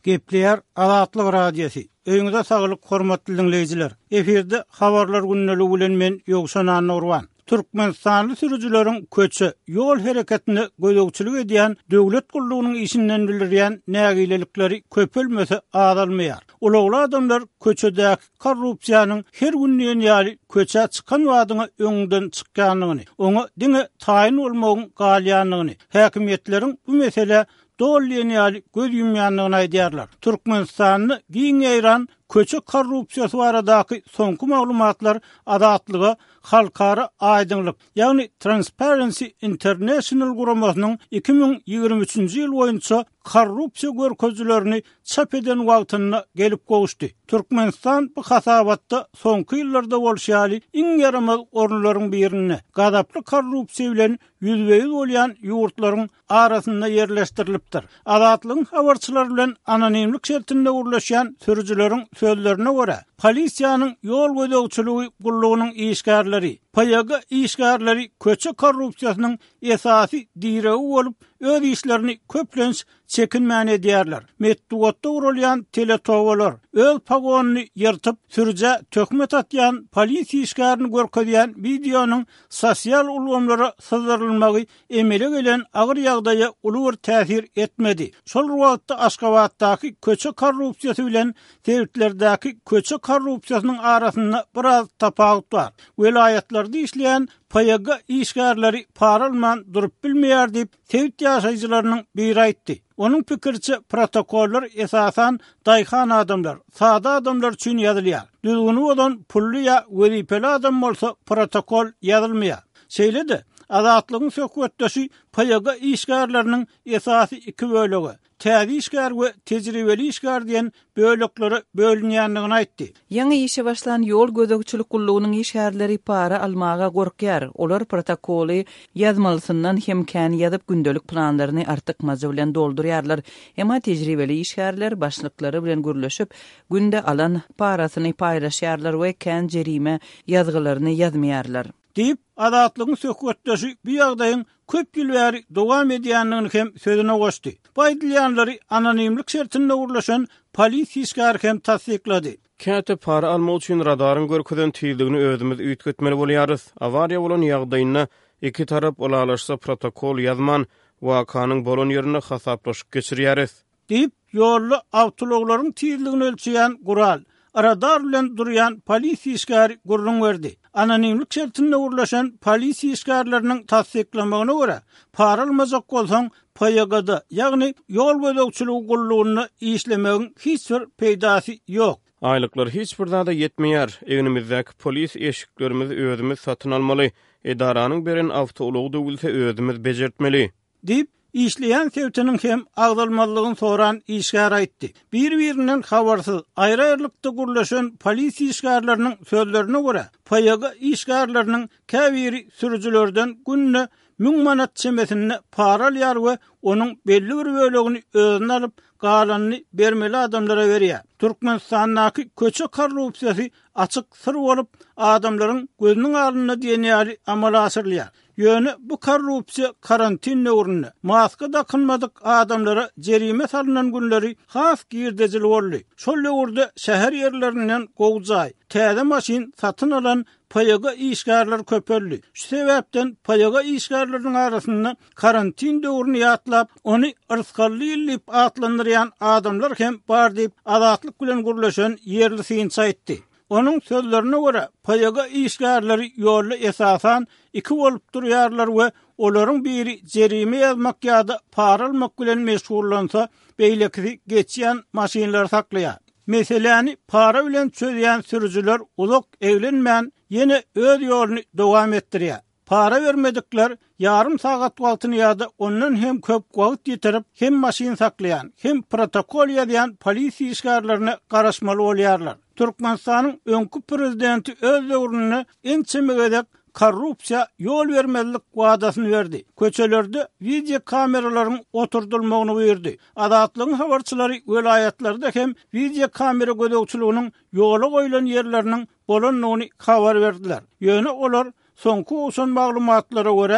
Gepleyer Azatlyk radiosi. Öňüňizde saglyk, hormatly dinleýijiler. Eferde habarlar günnäli bilen men Ýogşan Nurwan. Türkmenistanly sürüjüleriň köçe ýol hereketini gödөгçilik edýän döwlet gullugynyň işinden bildirýän nägilelikleri köpelmese adalmaýar. Ulagly adamlar köçedäki korrupsiýanyň her günnäň ýaly köçe çykan wadyny öňünden çykýanlygyny, oňa diňe taýin bolmagyň galýanlygyny, häkimetleriň bu mesele dolyany göz yumýanlygyny aýdýarlar. Türkmenistanyny giň ýaýran köçe korrupsiýasy baradaky soňky maglumatlar adatlyga halkara aýdynlyk, ýagny Transparency International guramasynyň 2023-nji ýyl boýunça korrupsiýa görkezlerini çap eden wagtyna gelip gowuşdy. Türkmenistan bu hasabatda soňky ýyllarda bolşýaly iň yaramaz orunlaryň birini, gadaply korrupsiýa bilen ýüzbeýiz bolýan ýurtlaryň arasynda ýerleşdirilipdir. Adatlyň habarçylar bilen anonimlik şertinde urlaşýan sürüjüleriň sözlerine göre, polisiýanyň ýol gödөгçiligi gullugynyň işgärleri, payaga işgärleri köçe korrupsiýasynyň esasy diregi bolup, öz işlerini köplens çekinmän edýärler. Metduatda urulýan teletowalar öz pagonyny ýyrtyp sürje töhmet atýan polisiýa işgärini görkezýän videonyň sosial ulgamlara syzdyrylmagy emele gelen agyr ýagdaýa uly bir täsir etmedi. Şol wagtda Aşgabatdaky köçe korrupsiýasy bilen Tertlerdäki köçe korrupsiýasynyň arasynda biraz tapagut bar. Welayatlarda işleýän payaga işgärleri para alman durup bilmeýär diýip Tewit ýaşaýjylarynyň biri aýtdy. Onun pikirçe protokoller esasan daýhan adamlar, sada adamlar üçin ýazylýar. Düzgünü bolan pully ýa wezipeli adam bolsa protokol ýazylmaýar. Şeýle-de azatlygyň söhbetdeşi payaga işgärleriniň esasy iki bölegi, täze işgär we tejribeli işgär diýen böleklere bölünýändigini aýtdy. Ýaňy işe başlan ýol gödөгçilik gullugynyň işgärleri para almaga gorkýar. Olar protokoly ýazmalysyndan hem kän ýazyp gündelik planlaryny artyk maza bilen doldurýarlar. Emma tejribeli işgärler başlyklary bilen gürleşip günde alan parasyny paýlaşýarlar we kän jerime ýazgylaryny ýazmaýarlar. Diýip adatlygyň söhbetdeşi bu ýagdaýyň köp ýyl bäri dowam edýändigini hem sözüne goşdy. Baýdylýanlary anonimlik şertinde urlaşan polisiýa işgär hem tasdiklady. Käte para almak üçin radarın görkezden tiýildigini özümiz üýtgetmeli bolýarys. Awariýa bolan ýagdaýyna iki tarap olalaşsa protokol ýazman wakanyň bolan ýerine hasaplaşyp geçirýäris. Diýip ýolly awtologlaryň tiýildigini ölçeýän gural radar bilen durýan polisiýa işgäri gurrun berdi. Anonimlik şertinde urlaşan polisiýa işgärleriniň tasdiklamagyna görä, para almazak bolsaň payagada, ýagny ýol gödөгçiligi gullugyny işlemegiň hiç bir peýdasy ýok. Aýlyklar hiç bir zada ýetmeýär. Egnimizdäki polis eşiklerimizi özümiz satyn almaly. Edaranyň beren awtology döwülse özümiz bejertmeli. Diýip işleýän sewtiniň hem agdalmalygyny soran işgär aýtdy. Bir-birinden habarsyz aýry-aýrylykda gurlaşan polisiýa işgärleriniň sözlerine görä, payaga işgärleriniň käbiri sürüjülerden günne 1000 manat çemesini para alýar we onuň belli bir bölegini özüne alyp galanyny bermeli adamlara berýär. Türkmenistandaky köçe korrupsiýasy açyk sır bolup adamlaryň gözüniň aldyna diýenýäri amala asyrlýar. Ýöne bu korrupsiýa karantin döwründe maska takynmadyk adamlara jerime salynan günleri has girdejil boldy. Şol döwürde şäher ýerlerinden gowjay, täze maşin satyn alan payaga işgärler köpeldi. Şu sebäpden payaga işgärleriň arasynda karantin döwrüni ýatlap, ony ırskally ýylyp atlandyrýan adamlar hem bar diýip azatlyk bilen gurlaşan ýerli synça aýtdy. Onun sözlerine göre payaga işgärleri ýolly esasan iki bolup durýarlar we olaryň biri jerime ýazmak ýa-da para almak bilen meşgullansa beýleki geçýän maşinler saklaýar. Meseleni para bilen çözýän sürüjüler uzak eglenmän ýene öz ýoluny dowam etdirýär. Para vermedikler yarım saat wagtyny ýa-da ondan hem köp wagt ýetirip hem maşin saklayan, hem protokol ýazýan polisiýa işgärlerine garaşmaly bolýarlar. Türkmenistanyň öňkü prezidenti öz döwrüne ençemegedek korrupsiýa ýol vermezlik wadasyny berdi. Köçelerde video kameralaryň oturdulmagyny berdi. Adatlygyň habarçylary welayatlarda hem video kamera gödөгçiliginiň ýola goýulan ýerleriniň bolanlygyny habar berdiler. Ýöne olar soňky usun maglumatlara görä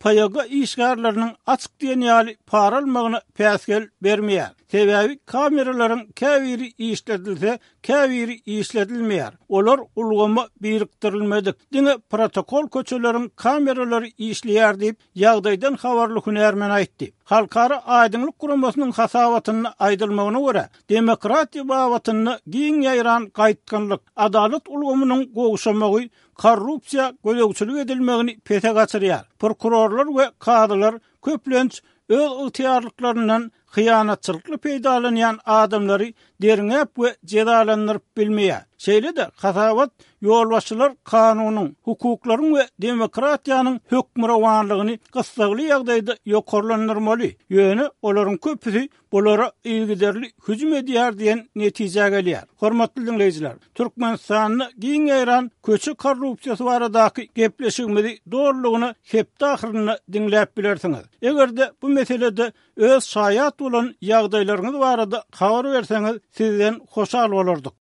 payaga işgärleriniň açyk diýen ýaly para almagyna päsgel bermeýär. Sebäbi kameraların käbiri işledilse, käbiri işledilmeýär. Olar ulgama biriktirilmedik. Diňe protokol köçelerin kameralary işleýär diýip ýagdaýdan habarly hünärmen aýtdy. Halkara aýdyňlyk guramasynyň hasabatyny aýdylmagyna görä, demokratiýa babatyny giň ýaýran gaýtganlyk, adalet ulgamynyň gowşamagy, korrupsiýa gölegçilik edilmegini pete gaçyrýar. Prokurorlar we kadylar köplenç öz ýygytýarlyklaryndan hyýanatçylykly peýdalanýan adamlary deriňep we jedalandyryp bilmeýär. Şeýle de hasabat ýolbaşçylar kanunyň, hukuklaryň we demokratiýanyň hökmürawanlygyny gysgaly ýagdaýda ýokarlandyrmaly. Ýöne olaryň köpüsi bulara ilgiderli hüjüm edýär diýen netije gelýär. Hormatly dinleýijiler, Türkmenistanyny giň ýaýran köçü korrupsiýasy baradaky gepleşigimizi doğrulugyny hepde ahyryny dinläp bilersiňiz. Egerde bu meselede öz şaýat bolan ýagdaýlaryňyz barada habar berseňiz sizden hoşal bolardyk.